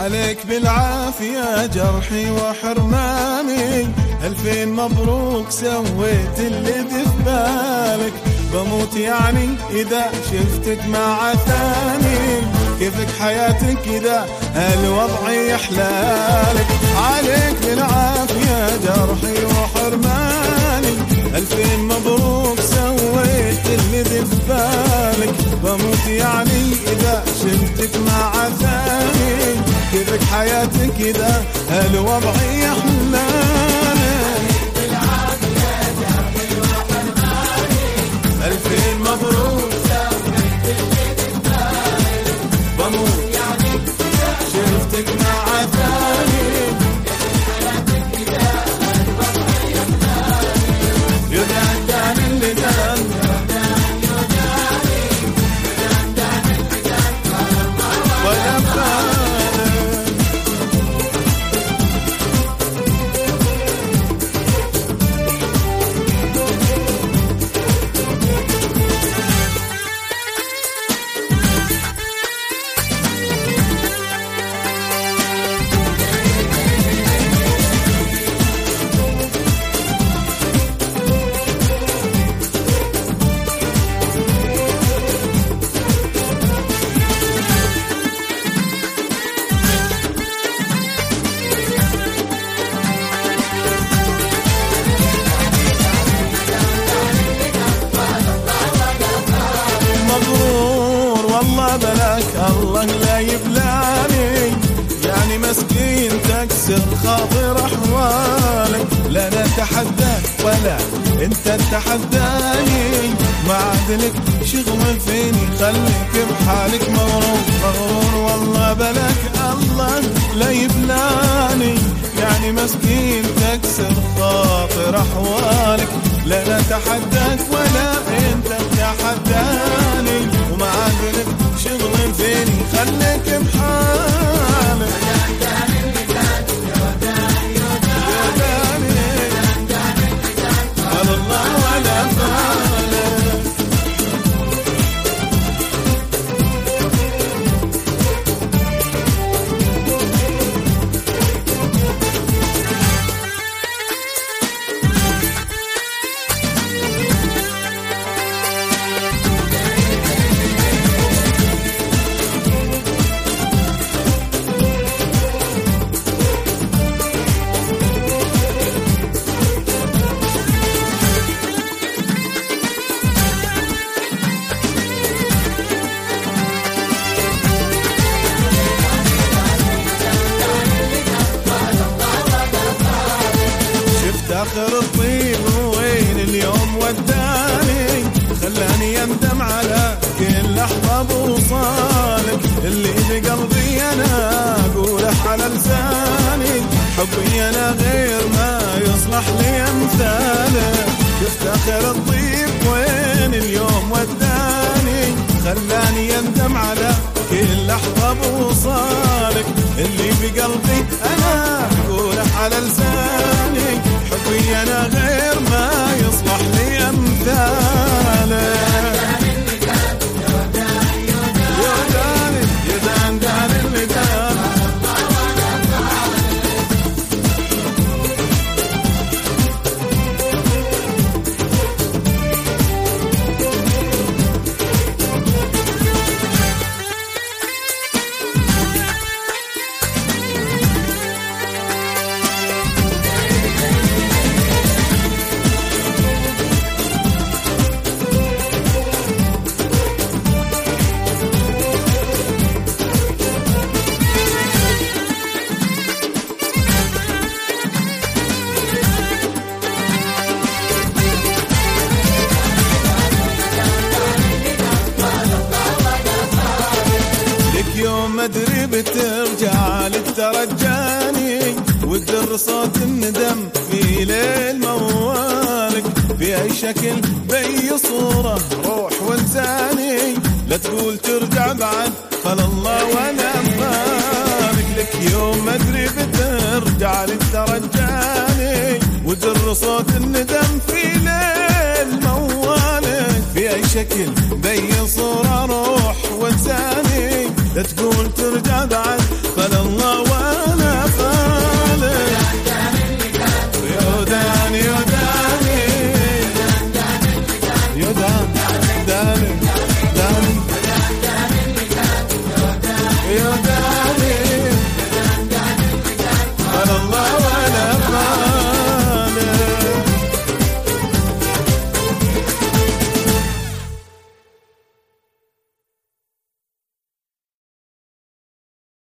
عليك بالعافية جرحي وحرماني، ألفين مبروك سويت اللي في بالك. بموت يعني إذا شفتك مع ثاني، كيفك حياتك إذا هالوضع يحلالك. عليك بالعافية جرحي وحرماني، ألفين مبروك سويت اللي في بالك. بموت يعني إذا شفتك مع ثاني، كيفك حياتك إذا هالوضع يحلالك. ألفين مبروك سويت اللي في بالك. بموت يعني إذا شفتك مع ثاني، كيفك حياتك إذا هالوضع يحلالك. يدان دان اللي دان بلاك الله لا يبلاني، يعني مسكين تكسر خاطر احوالك. لا انا اتحداك ولا انت تتحداني، ما عدلك شغل فيني خليك بحالك مغرور مغرور. والله بلاك الله لا يبلاني، يعني مسكين تكسر خاطر احوالك. لا انا اتحداك ولا انت تتحداني، وما عدلك شغل فيني خليك بحالك. على الله ولا بالك. آخر الطيب وين اليوم وداني، خلاني أندم على كل لحظة بوصالك. اللي بقلبي أنا أقوله على لساني، حبي أنا غير ما يصلح لي أمثالك. شفت آخر الطيب وين اليوم وداني، خلاني أندم على كل لحظة بوصالك. اللي بقلبي أنا أقوله على لساني، حبي أنا غير ما يصلح لي أمثالك. يدان دان اللي دان ما ادري بترجع لك ترجاني، وتدر صوت الندم في ليل موالك. بأي شكل بأي صورة روح وانساني، لا تقول ترجع بعد خل الله وانا بارك لك. يوم ما ادري بترجع لك ترجاني، وتدر صوت الندم في ليل موالك. بأي شكل بأي صورة روح وانساني، لا تقول ترجع بعد، خل الله